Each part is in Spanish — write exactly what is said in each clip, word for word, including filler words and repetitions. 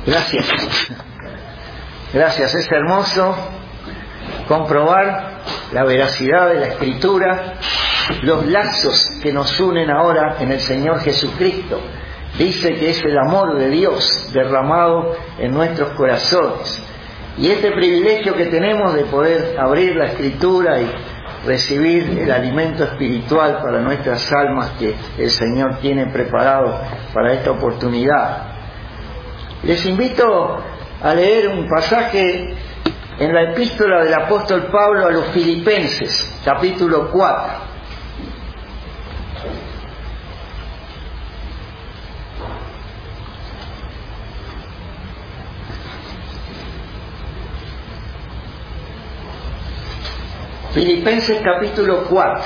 Gracias. Gracias. Es hermoso comprobar la veracidad de la Escritura, los lazos que nos unen ahora en el Señor Jesucristo. Dice que es el amor de Dios derramado en nuestros corazones. Y este privilegio que tenemos de poder abrir la Escritura y recibir el alimento espiritual para nuestras almas que el Señor tiene preparado para esta oportunidad. Les invito a leer un pasaje en la epístola del apóstol Pablo a los Filipenses, capítulo cuatro. Filipenses capítulo cuatro.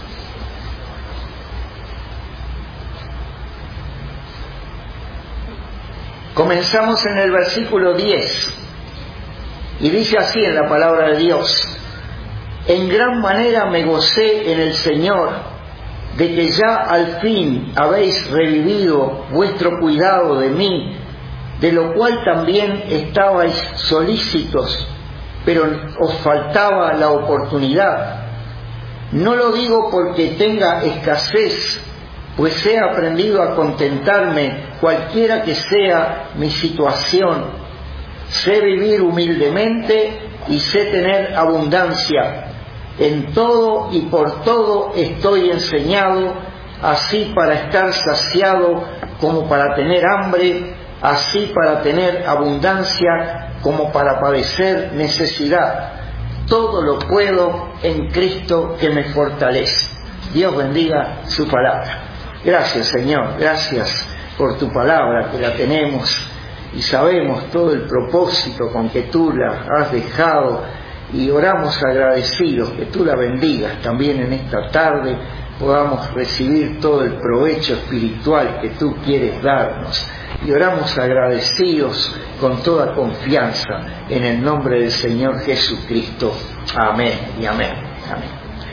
Comenzamos en el versículo diez. Y dice así en la palabra de Dios: en gran manera me gocé en el Señor de que ya al fin habéis revivido vuestro cuidado de mí, de lo cual también estabais solícitos, pero os faltaba la oportunidad. No lo digo porque tenga escasez, pues he aprendido a contentarme cualquiera que sea mi situación. Sé vivir humildemente y sé tener abundancia. En todo y por todo estoy enseñado, así para estar saciado como para tener hambre, así para tener abundancia como para padecer necesidad. Todo lo puedo en Cristo que me fortalece. Dios bendiga su palabra. Gracias, Señor, gracias por tu palabra, que la tenemos y sabemos todo el propósito con que tú la has dejado, y oramos agradecidos que tú la bendigas también en esta tarde, podamos recibir todo el provecho espiritual que tú quieres darnos. Y oramos agradecidos con toda confianza en el nombre del Señor Jesucristo. Amén y amén. Amén.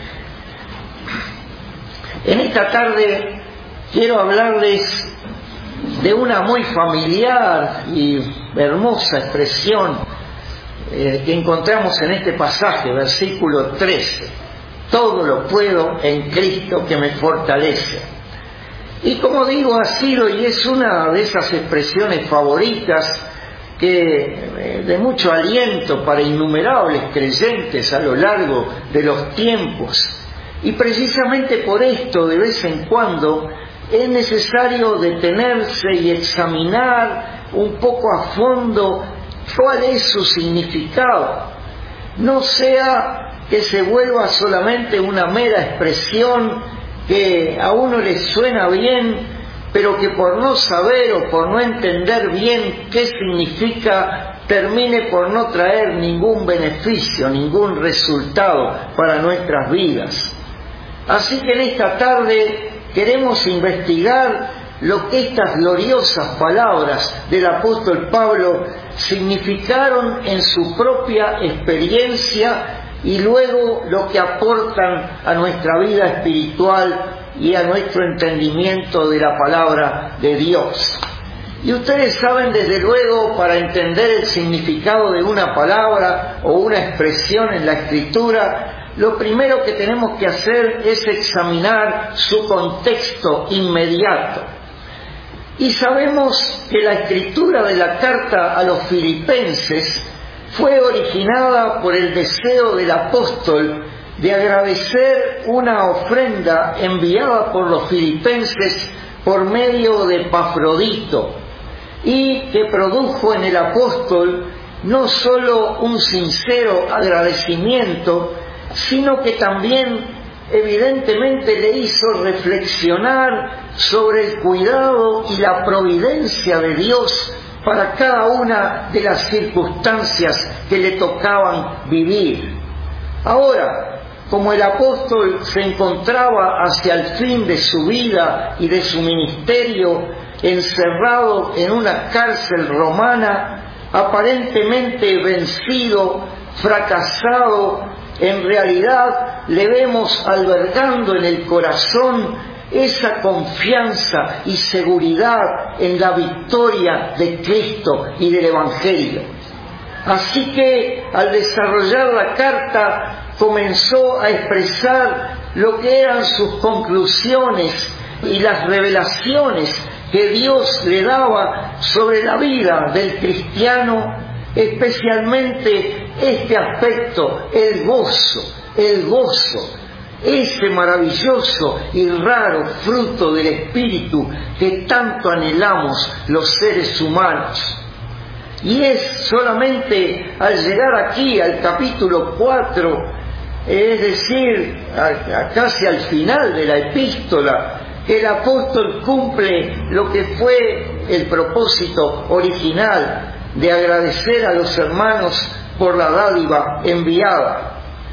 En esta tarde quiero hablarles de una muy familiar y hermosa expresión eh, que encontramos en este pasaje, versículo trece. Todo lo puedo en Cristo que me fortalece. Y como digo, ha sido y es una de esas expresiones favoritas que de mucho aliento para innumerables creyentes a lo largo de los tiempos. Y precisamente por esto, de vez en cuando, es necesario detenerse y examinar un poco a fondo cuál es su significado. No sea que se vuelva solamente una mera expresión que a uno le suena bien, pero que por no saber o por no entender bien qué significa, termine por no traer ningún beneficio, ningún resultado para nuestras vidas. Así que en esta tarde queremos investigar lo que estas gloriosas palabras del apóstol Pablo significaron en su propia experiencia y luego lo que aportan a nuestra vida espiritual y a nuestro entendimiento de la palabra de Dios. Y ustedes saben, desde luego, para entender el significado de una palabra o una expresión en la Escritura, lo primero que tenemos que hacer es examinar su contexto inmediato. Y sabemos que la escritura de la carta a los Filipenses fue originada por el deseo del apóstol de agradecer una ofrenda enviada por los filipenses por medio de Epafrodito, y que produjo en el apóstol no solo un sincero agradecimiento, sino que también evidentemente le hizo reflexionar sobre el cuidado y la providencia de Dios para cada una de las circunstancias que le tocaban vivir. Ahora, como el apóstol se encontraba hacia el fin de su vida y de su ministerio, encerrado en una cárcel romana, aparentemente vencido, fracasado, en realidad le vemos albergando en el corazón esa confianza y seguridad en la victoria de Cristo y del Evangelio. Así que al desarrollar la carta comenzó a expresar lo que eran sus conclusiones y las revelaciones que Dios le daba sobre la vida del cristiano, especialmente este aspecto, el gozo, el gozo, ese maravilloso y raro fruto del Espíritu que tanto anhelamos los seres humanos. Y es solamente al llegar aquí al capítulo cuatro, es decir, a, a casi al final de la epístola, que el apóstol cumple lo que fue el propósito original de agradecer a los hermanos por la dádiva enviada.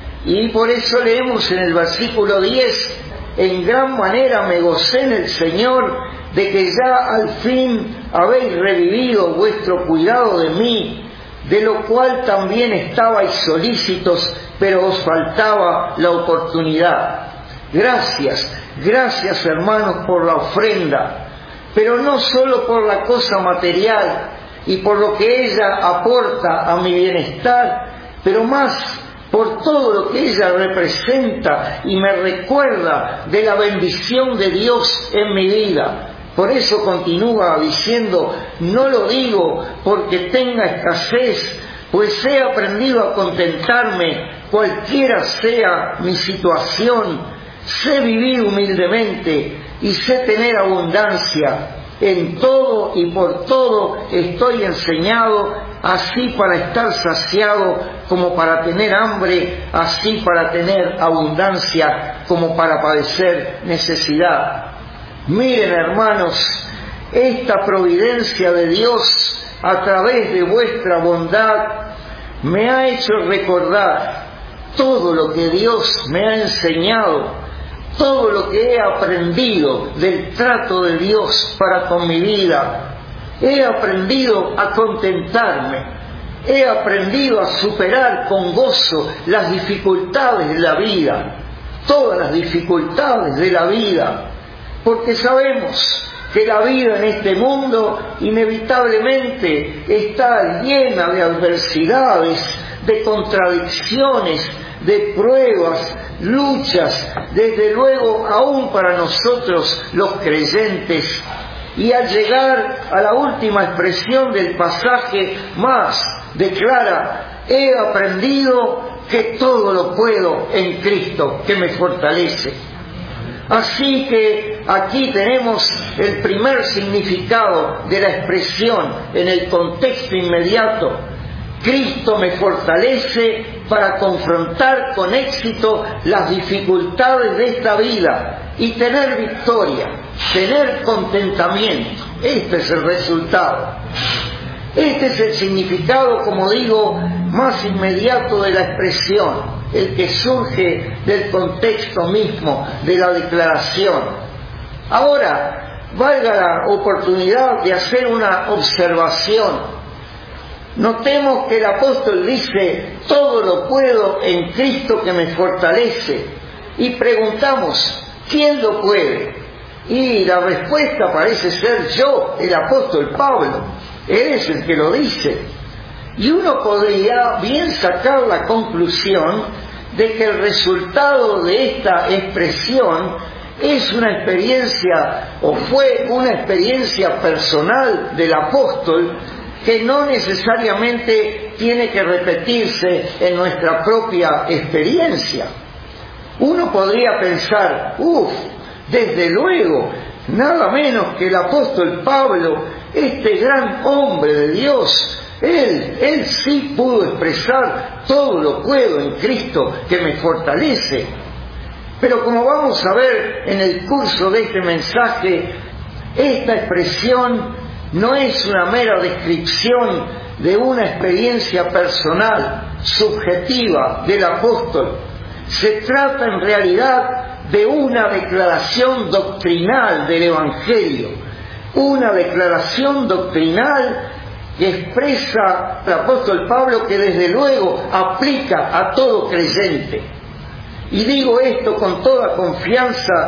Y por eso leemos en el versículo diez: en gran manera me gocé en el Señor de que ya al fin habéis revivido vuestro cuidado de mí, de lo cual también estabais solícitos, pero os faltaba la oportunidad. Gracias, gracias hermanos por la ofrenda, pero no solo por la cosa material y por lo que ella aporta a mi bienestar, pero más por todo lo que ella representa y me recuerda de la bendición de Dios en mi vida. Por eso continúa diciendo: no lo digo porque tenga escasez, pues he aprendido a contentarme cualquiera sea mi situación. Sé vivir humildemente y sé tener abundancia. En todo y por todo estoy enseñado, así para estar saciado como para tener hambre, así para tener abundancia como para padecer necesidad. Miren, hermanos, esta providencia de Dios a través de vuestra bondad me ha hecho recordar todo lo que Dios me ha enseñado, todo lo que he aprendido del trato de Dios para con mi vida. He aprendido a contentarme, he aprendido a superar con gozo las dificultades de la vida, todas las dificultades de la vida, porque sabemos que la vida en este mundo inevitablemente está llena de adversidades, de contradicciones, de pruebas, luchas, desde luego aún para nosotros los creyentes. Y al llegar a la última expresión del pasaje más, declara: he aprendido que todo lo puedo en Cristo que me fortalece. Así que aquí tenemos el primer significado de la expresión en el contexto inmediato. Cristo me fortalece para confrontar con éxito las dificultades de esta vida y tener victoria, tener contentamiento. Este es el resultado. Este es el significado, como digo, más inmediato de la expresión, el que surge del contexto mismo de la declaración. Ahora, valga la oportunidad de hacer una observación. Notemos que el apóstol dice: todo lo puedo en Cristo que me fortalece. Y preguntamos: ¿quién lo puede? Y la respuesta parece ser yo, el apóstol Pablo. Él es el que lo dice. Y uno podría bien sacar la conclusión de que el resultado de esta expresión es una experiencia, o fue una experiencia personal del apóstol, que no necesariamente tiene que repetirse en nuestra propia experiencia. Uno podría pensar: uff, desde luego, nada menos que el apóstol Pablo, este gran hombre de Dios, él, él sí pudo expresar todo lo puedo en Cristo que me fortalece. Pero como vamos a ver en el curso de este mensaje, esta expresión no es una mera descripción de una experiencia personal, subjetiva del apóstol. Se trata en realidad de una declaración doctrinal del Evangelio, una declaración doctrinal que expresa el apóstol Pablo, que desde luego aplica a todo creyente. Y digo esto con toda confianza,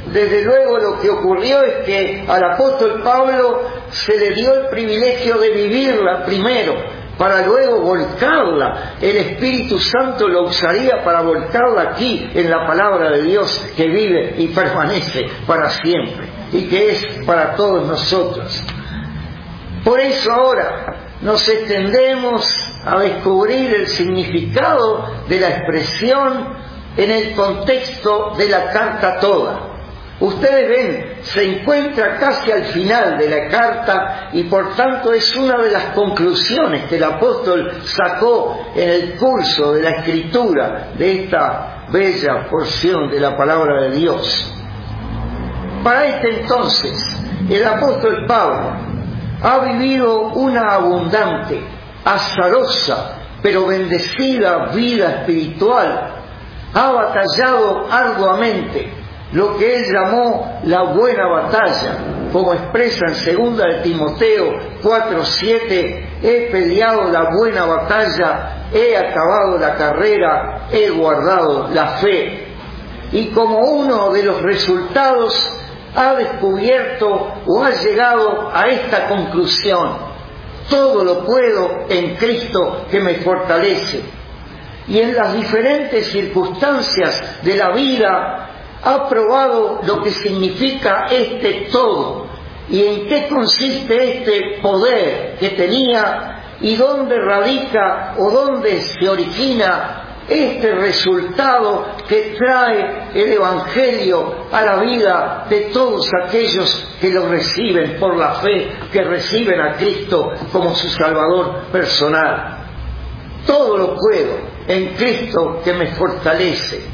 desde luego lo que ocurrió es que al apóstol Pablo se le dio el privilegio de vivirla primero, para luego volcarla. El Espíritu Santo lo usaría para volcarla aquí, en la palabra de Dios que vive y permanece para siempre, y que es para todos nosotros. Por eso ahora nos extendemos a descubrir el significado de la expresión en el contexto de la carta toda. Ustedes ven, se encuentra casi al final de la carta y por tanto es una de las conclusiones que el apóstol sacó en el curso de la escritura de esta bella porción de la palabra de Dios. Para este entonces, el apóstol Pablo ha vivido una abundante, azarosa, pero bendecida vida espiritual. Ha batallado arduamente lo que él llamó la buena batalla, como expresa en segunda de Timoteo cuatro siete, he peleado la buena batalla, he acabado la carrera, he guardado la fe. Y como uno de los resultados ha descubierto o ha llegado a esta conclusión: todo lo puedo en Cristo que me fortalece. Y en las diferentes circunstancias de la vida ha probado lo que significa este todo y en qué consiste este poder que tenía y dónde radica o dónde se origina este resultado que trae el Evangelio a la vida de todos aquellos que lo reciben por la fe, que reciben a Cristo como su Salvador personal. Todo lo puedo en Cristo que me fortalece.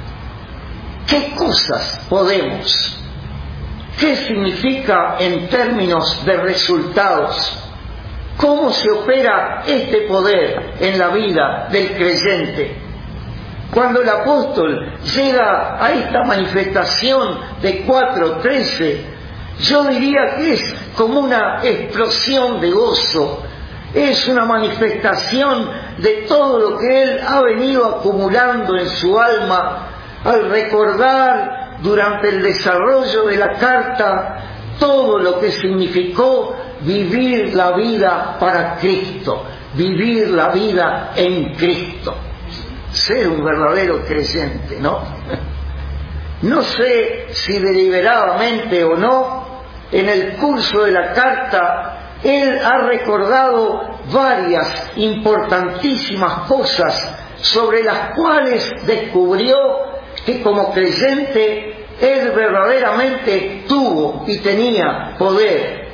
¿Qué cosas podemos? ¿Qué significa en términos de resultados? ¿Cómo se opera este poder en la vida del creyente? Cuando el apóstol llega a esta manifestación de cuatro trece, yo diría que es como una explosión de gozo. Es una manifestación de todo lo que él ha venido acumulando en su alma al recordar durante el desarrollo de la carta todo lo que significó vivir la vida para Cristo, vivir la vida en Cristo, ser un verdadero creyente, ¿no? No sé si deliberadamente o no, en el curso de la carta él ha recordado varias importantísimas cosas sobre las cuales descubrió que como creyente él verdaderamente tuvo y tenía poder.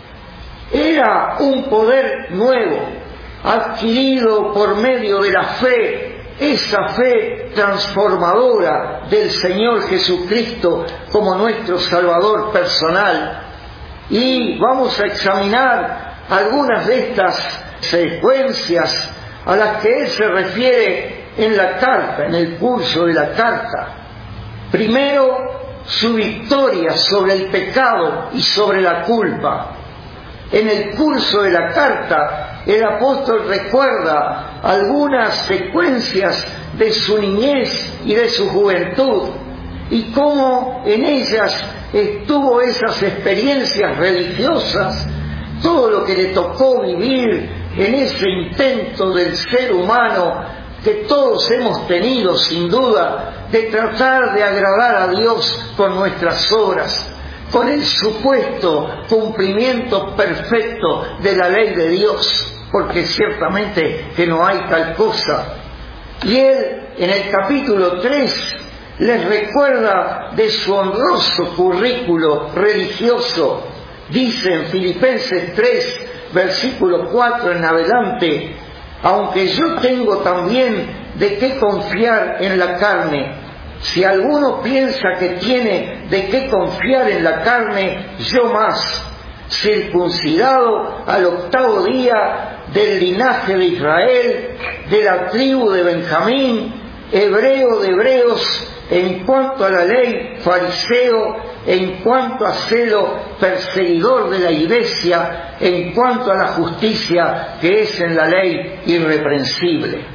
Era un poder nuevo, adquirido por medio de la fe, esa fe transformadora del Señor Jesucristo como nuestro Salvador personal. Y vamos a examinar algunas de estas secuencias a las que él se refiere en la carta, en el curso de la carta. Primero, su victoria sobre el pecado y sobre la culpa. En el curso de la carta, el apóstol recuerda algunas secuencias de su niñez y de su juventud, y cómo en ellas estuvo esas experiencias religiosas, todo lo que le tocó vivir en ese intento del ser humano que todos hemos tenido sin duda, de tratar de agradar a Dios con nuestras obras, con el supuesto cumplimiento perfecto de la ley de Dios, porque ciertamente que no hay tal cosa. Y él en el capítulo tres les recuerda de su honroso currículo religioso. Dice en Filipenses tres, versículo cuatro en adelante: aunque yo tengo también de qué confiar en la carne, si alguno piensa que tiene de qué confiar en la carne, yo más, circuncidado al octavo día, del linaje de Israel, de la tribu de Benjamín, hebreo de hebreos, en cuanto a la ley, fariseo, en cuanto a celo, perseguidor de la iglesia, en cuanto a la justicia que es en la ley, irreprensible.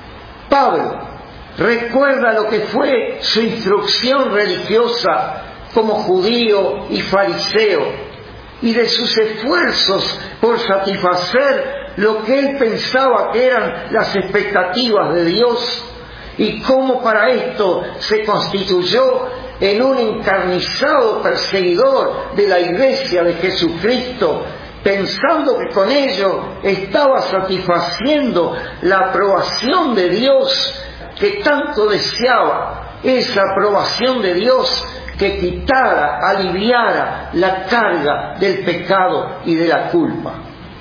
Pablo recuerda lo que fue su instrucción religiosa como judío y fariseo, y de sus esfuerzos por satisfacer lo que él pensaba que eran las expectativas de Dios, y cómo para esto se constituyó en un encarnizado perseguidor de la Iglesia de Jesucristo, pensando que con ello estaba satisfaciendo la aprobación de Dios que tanto deseaba, esa aprobación de Dios que quitara, aliviara la carga del pecado y de la culpa.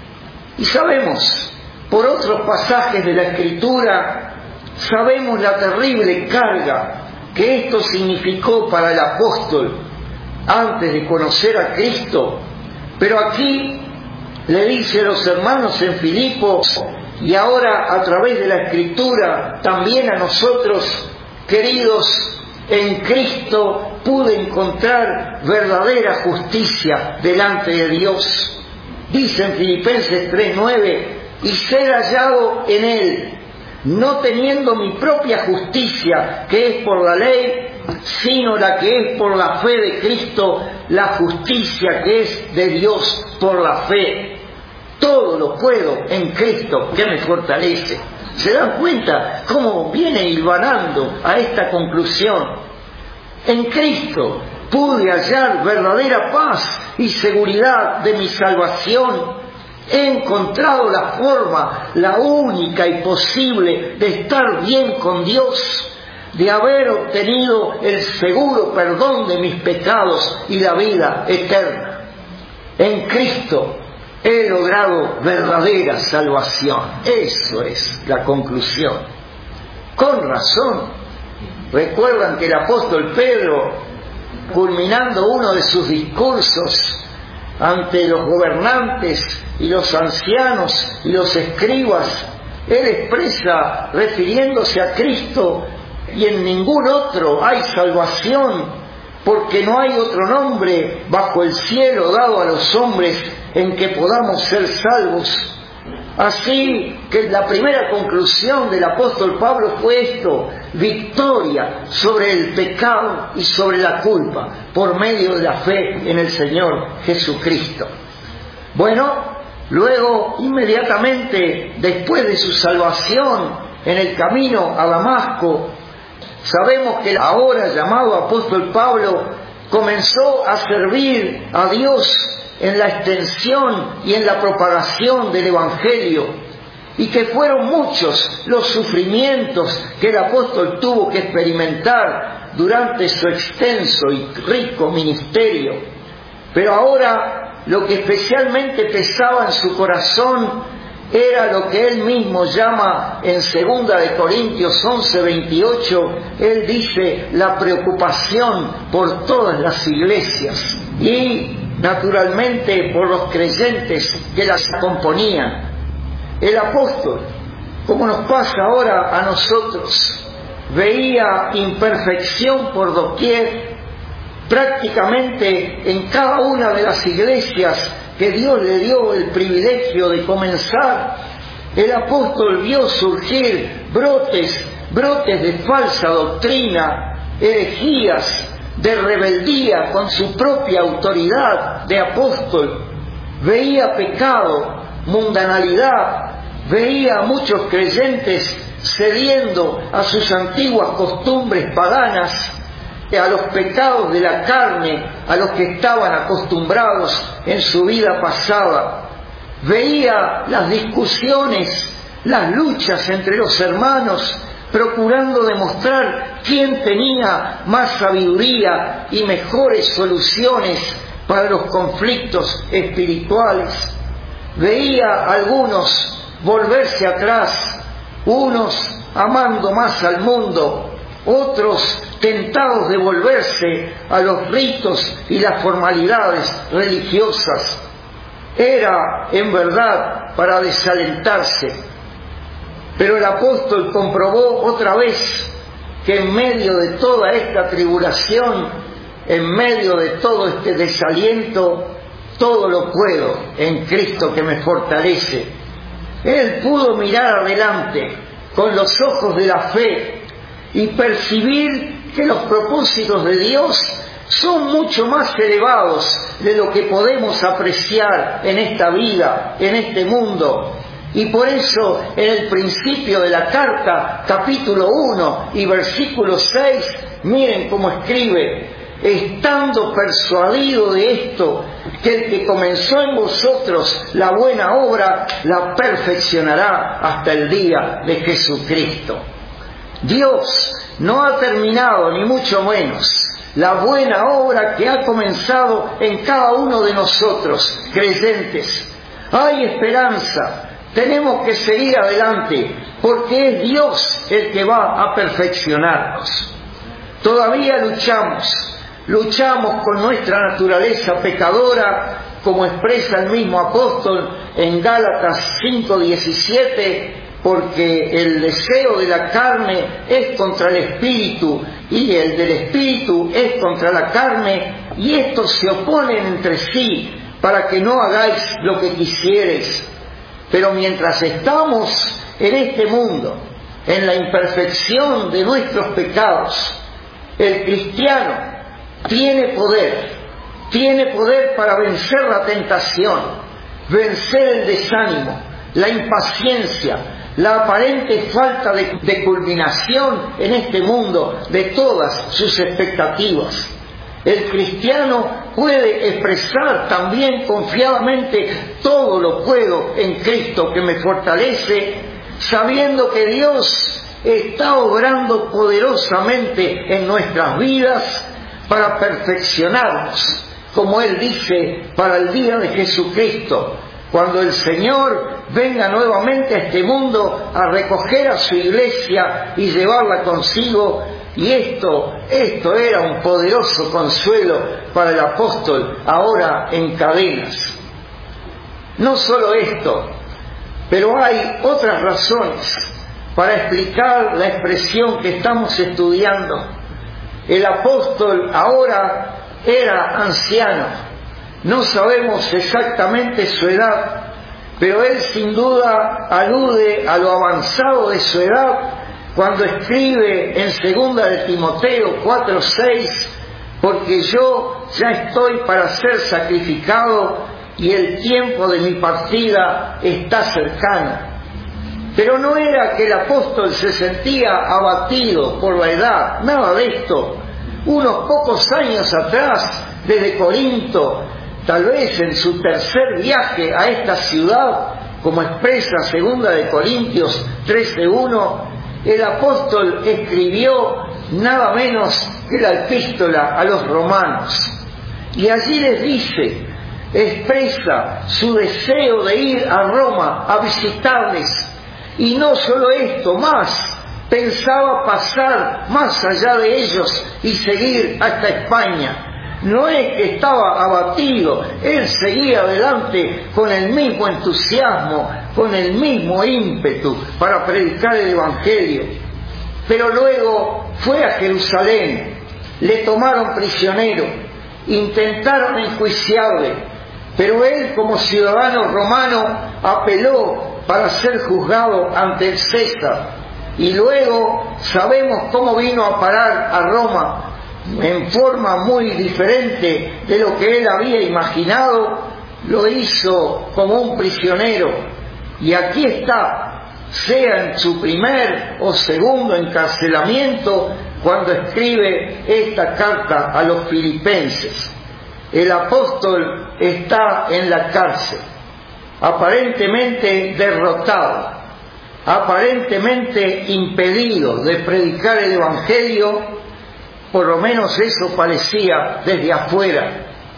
Y sabemos, por otros pasajes de la Escritura, sabemos la terrible carga que esto significó para el apóstol antes de conocer a Cristo. Pero aquí le dice a los hermanos en Filipos, y ahora a través de la Escritura también a nosotros, queridos, en Cristo pude encontrar verdadera justicia delante de Dios. Dice en Filipenses tres nueve, y ser hallado en Él, no teniendo mi propia justicia, que es por la ley, sino la que es por la fe de Cristo, la justicia que es de Dios por la fe. Todo lo puedo en Cristo, que me fortalece. ¿Se dan cuenta cómo viene hilvanando a esta conclusión? En Cristo pude hallar verdadera paz y seguridad de mi salvación. He encontrado la forma, la única y posible de estar bien con Dios, de haber obtenido el seguro perdón de mis pecados y la vida eterna. En Cristo he logrado verdadera salvación. Eso es la conclusión. Con razón. Recuerdan que el apóstol Pedro, culminando uno de sus discursos ante los gobernantes y los ancianos y los escribas, él expresa, refiriéndose a Cristo, y en ningún otro hay salvación, porque no hay otro nombre bajo el cielo dado a los hombres en que podamos ser salvos. Así que la primera conclusión del apóstol Pablo fue esto: victoria sobre el pecado y sobre la culpa por medio de la fe en el Señor Jesucristo. Bueno, luego, inmediatamente después de su salvación en el camino a Damasco, sabemos que el ahora llamado apóstol Pablo comenzó a servir a Dios en la extensión y en la propagación del Evangelio, y que fueron muchos los sufrimientos que el apóstol tuvo que experimentar durante su extenso y rico ministerio. Pero ahora lo que especialmente pesaba en su corazón era lo que él mismo llama en segunda de Corintios once veintiocho, él dice la preocupación por todas las iglesias y naturalmente por los creyentes que las componían. El apóstol, como nos pasa ahora a nosotros, veía imperfección por doquier, prácticamente en cada una de las iglesias que Dios le dio el privilegio de comenzar. El apóstol vio surgir brotes, brotes de falsa doctrina, herejías, de rebeldía con su propia autoridad de apóstol. Veía pecado, mundanalidad, veía a muchos creyentes cediendo a sus antiguas costumbres paganas, a los pecados de la carne a los que estaban acostumbrados en su vida pasada. Veía las discusiones, las luchas entre los hermanos, procurando demostrar quién tenía más sabiduría y mejores soluciones para los conflictos espirituales. Veía a algunos volverse atrás, unos amando más al mundo, otros tentados de volverse a los ritos y las formalidades religiosas. Era, en verdad, para desalentarse. Pero el apóstol comprobó otra vez que en medio de toda esta tribulación, en medio de todo este desaliento, todo lo puedo en Cristo que me fortalece. Él pudo mirar adelante con los ojos de la fe y percibir que los propósitos de Dios son mucho más elevados de lo que podemos apreciar en esta vida, en este mundo. Y por eso en el principio de la carta, capítulo uno y versículo seis, miren cómo escribe: estando persuadido de esto, que el que comenzó en vosotros la buena obra, la perfeccionará hasta el día de Jesucristo. Dios no ha terminado, ni mucho menos, la buena obra que ha comenzado en cada uno de nosotros, creyentes. Hay esperanza. Tenemos que seguir adelante, porque es Dios el que va a perfeccionarnos. Todavía luchamos, luchamos con nuestra naturaleza pecadora, como expresa el mismo apóstol en Gálatas cinco diecisiete, porque el deseo de la carne es contra el espíritu, y el del espíritu es contra la carne, y estos se oponen entre sí, para que no hagáis lo que quisierais. Pero mientras estamos en este mundo, en la imperfección de nuestros pecados, el cristiano tiene poder, tiene poder para vencer la tentación, vencer el desánimo, la impaciencia, la aparente falta de, de culminación en este mundo de todas sus expectativas. El cristiano puede expresar también confiadamente: todo lo puedo en Cristo que me fortalece, sabiendo que Dios está obrando poderosamente en nuestras vidas para perfeccionarnos, como Él dice, para el día de Jesucristo, cuando el Señor venga nuevamente a este mundo a recoger a su iglesia y llevarla consigo. Y esto, esto era un poderoso consuelo para el apóstol, ahora en cadenas. No solo esto, pero hay otras razones para explicar la expresión que estamos estudiando. El apóstol ahora era anciano, no sabemos exactamente su edad, pero él sin duda alude a lo avanzado de su edad cuando escribe en segunda de Timoteo cuatro seis: porque yo ya estoy para ser sacrificado y el tiempo de mi partida está cercano. Pero no era que el apóstol se sentía abatido por la edad, nada de esto. Unos pocos años atrás, desde Corinto, tal vez en su tercer viaje a esta ciudad, como expresa segunda de Corintios trece uno, el apóstol escribió nada menos que la epístola a los romanos. Y allí les dice, expresa su deseo de ir a Roma a visitarles. Y no solo esto, más, pensaba pasar más allá de ellos y seguir hasta España. No es que estaba abatido, él seguía adelante con el mismo entusiasmo, con el mismo ímpetu para predicar el Evangelio. Pero luego fue a Jerusalén, le tomaron prisionero, intentaron enjuiciarle, pero él como ciudadano romano apeló para ser juzgado ante el César. Y luego sabemos cómo vino a parar a Roma, en forma muy diferente de lo que él había imaginado. Lo hizo como un prisionero, y aquí está, sea en su primer o segundo encarcelamiento, cuando escribe esta carta a los filipenses. El apóstol está en la cárcel, aparentemente derrotado, aparentemente impedido de predicar el Evangelio. Por lo menos eso parecía desde afuera.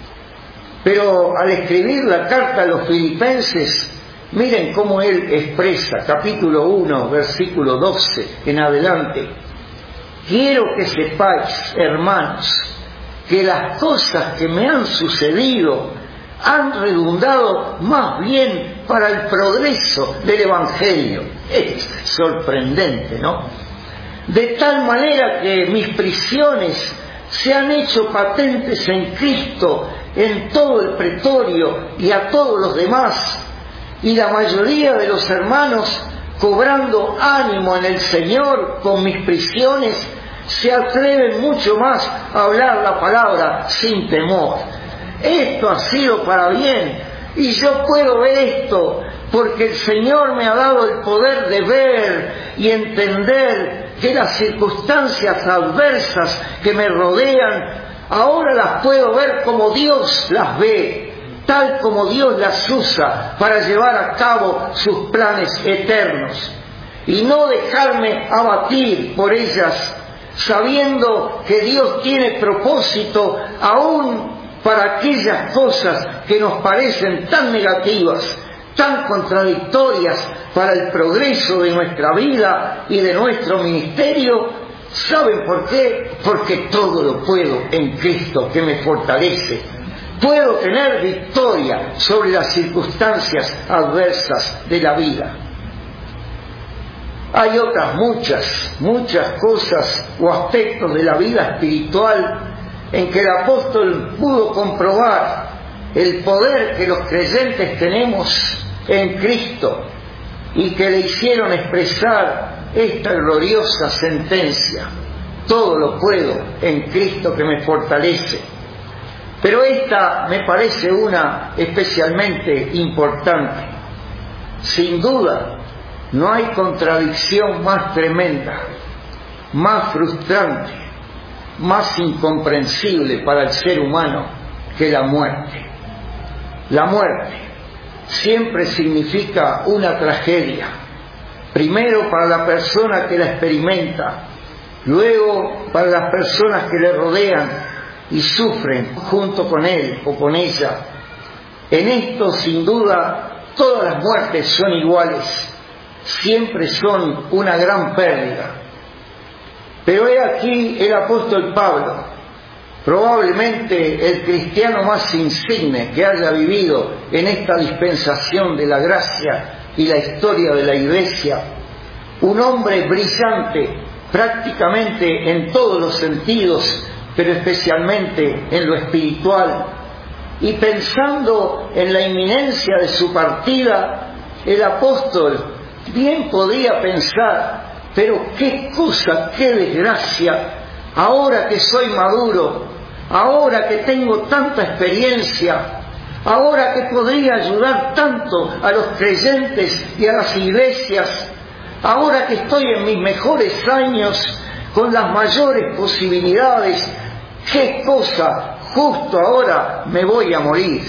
Pero al escribir la carta a los filipenses, miren cómo él expresa, capítulo uno, versículo doce en adelante: quiero que sepáis, hermanos, que las cosas que me han sucedido han redundado más bien para el progreso del Evangelio. Es sorprendente, ¿no? De tal manera que mis prisiones se han hecho patentes en Cristo en todo el pretorio y a todos los demás, y la mayoría de los hermanos, cobrando ánimo en el Señor con mis prisiones, se atreven mucho más a hablar la palabra sin temor. Esto ha sido para bien, y yo puedo ver esto porque el Señor me ha dado el poder de ver y entender que las circunstancias adversas que me rodean, ahora las puedo ver como Dios las ve, tal como Dios las usa para llevar a cabo sus planes eternos, y no dejarme abatir por ellas, sabiendo que Dios tiene propósito aún para aquellas cosas que nos parecen tan negativas, tan contradictorias para el progreso de nuestra vida y de nuestro ministerio. ¿Saben por qué? Porque todo lo puedo en Cristo que me fortalece. Puedo tener victoria sobre las circunstancias adversas de la vida. Hay otras muchas, muchas cosas o aspectos de la vida espiritual en que el apóstol pudo comprobar el poder que los creyentes tenemos en Cristo y que le hicieron expresar esta gloriosa sentencia: todo lo puedo en Cristo que me fortalece. Pero esta me parece una especialmente importante. Sin duda, no hay contradicción más tremenda, más frustrante, más incomprensible para el ser humano que la muerte. La muerte siempre significa una tragedia, primero para la persona que la experimenta, luego para las personas que le rodean y sufren junto con él o con ella. En esto, sin duda, todas las muertes son iguales, siempre son una gran pérdida. Pero he aquí el apóstol Pablo, probablemente el cristiano más insigne que haya vivido en esta dispensación de la gracia y la historia de la Iglesia, un hombre brillante prácticamente en todos los sentidos, pero especialmente en lo espiritual, y pensando en la inminencia de su partida, el apóstol bien podía pensar: pero qué cosa, qué desgracia, ahora que soy maduro, ahora que tengo tanta experiencia, ahora que podría ayudar tanto a los creyentes y a las iglesias, ahora que estoy en mis mejores años, con las mayores posibilidades, qué cosa, justo ahora me voy a morir.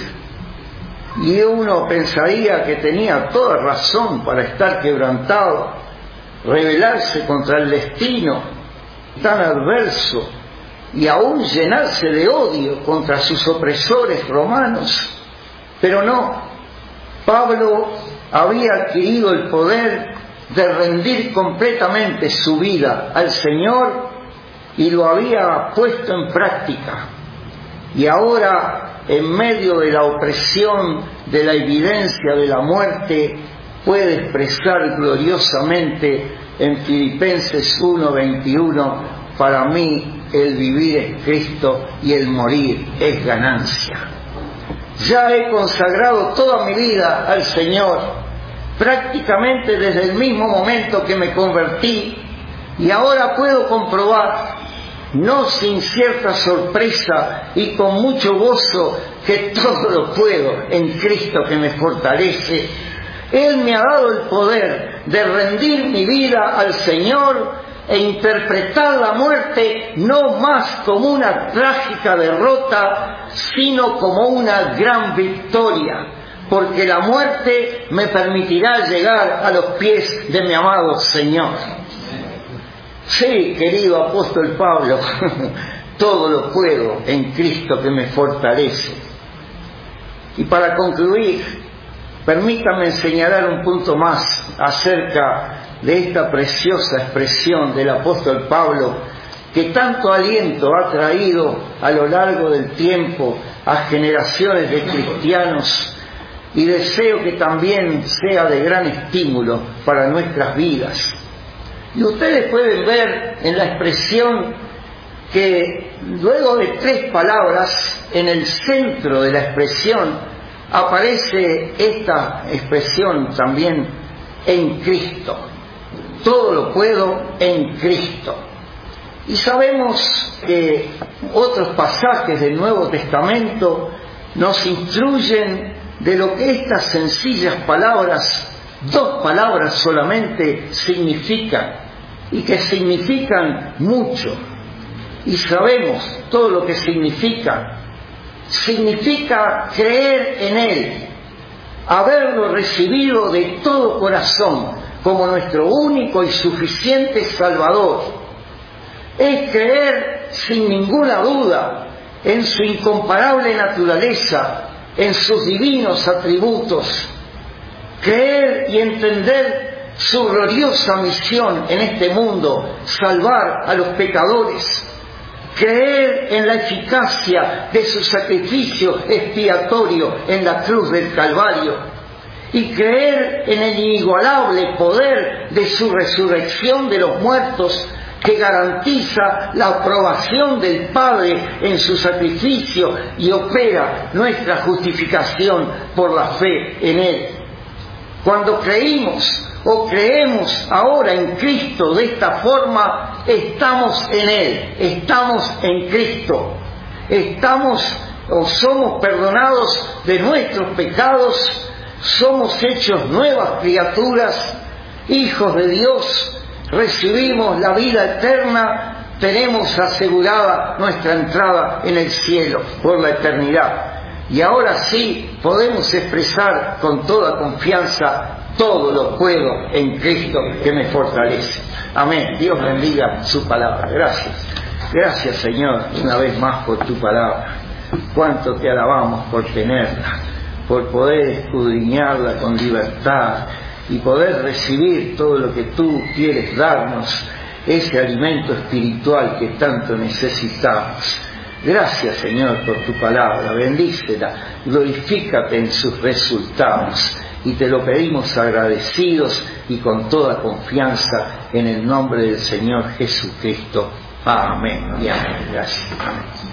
Y uno pensaría que tenía toda razón para estar quebrantado, rebelarse contra el destino tan adverso y aún llenarse de odio contra sus opresores romanos. Pero no, Pablo había adquirido el poder de rendir completamente su vida al Señor y lo había puesto en práctica. Y ahora, en medio de la opresión, de la evidencia de la muerte, puede expresar gloriosamente en Filipenses uno veintiuno: para mí el vivir es Cristo y el morir es ganancia. Ya he consagrado toda mi vida al Señor, prácticamente desde el mismo momento que me convertí, y ahora puedo comprobar, no sin cierta sorpresa y con mucho gozo, que todo lo puedo en Cristo que me fortalece. Él me ha dado el poder de rendir mi vida al Señor e interpretar la muerte no más como una trágica derrota, sino como una gran victoria, porque la muerte me permitirá llegar a los pies de mi amado Señor. Sí, querido apóstol Pablo, todo lo puedo en Cristo que me fortalece. Y para concluir, permítame señalar un punto más acerca de esta preciosa expresión del apóstol Pablo, que tanto aliento ha traído a lo largo del tiempo a generaciones de cristianos, y deseo que también sea de gran estímulo para nuestras vidas. Y ustedes pueden ver en la expresión que luego de tres palabras, en el centro de la expresión aparece esta expresión también: en Cristo. Todo lo puedo en Cristo. Y sabemos que otros pasajes del Nuevo Testamento nos instruyen de lo que estas sencillas palabras, dos palabras solamente, significan, y que significan mucho. Y sabemos todo lo que significa. Significa creer en Él, haberlo recibido de todo corazón como nuestro único y suficiente Salvador. Es creer sin ninguna duda en su incomparable naturaleza, en sus divinos atributos. Creer y entender su gloriosa misión en este mundo, salvar a los pecadores. Creer en la eficacia de su sacrificio expiatorio en la cruz del Calvario. Y creer en el inigualable poder de su resurrección de los muertos, que garantiza la aprobación del Padre en su sacrificio y opera nuestra justificación por la fe en Él. Cuando creímos o creemos ahora en Cristo de esta forma, estamos en Él, estamos en Cristo, estamos o somos perdonados de nuestros pecados, somos hechos nuevas criaturas, hijos de Dios, recibimos la vida eterna, tenemos asegurada nuestra entrada en el cielo por la eternidad. Y ahora sí podemos expresar con toda confianza: todo lo puedo en Cristo que me fortalece. Amén. Dios bendiga su palabra. Gracias. Gracias, Señor, una vez más por tu palabra. Cuánto te alabamos por tenerla, por poder escudriñarla con libertad y poder recibir todo lo que tú quieres darnos, ese alimento espiritual que tanto necesitamos. Gracias, Señor, por tu palabra. Bendícela, glorifícate en sus resultados. Y te lo pedimos agradecidos y con toda confianza en el nombre del Señor Jesucristo. Amén y amén. Gracias. Amén.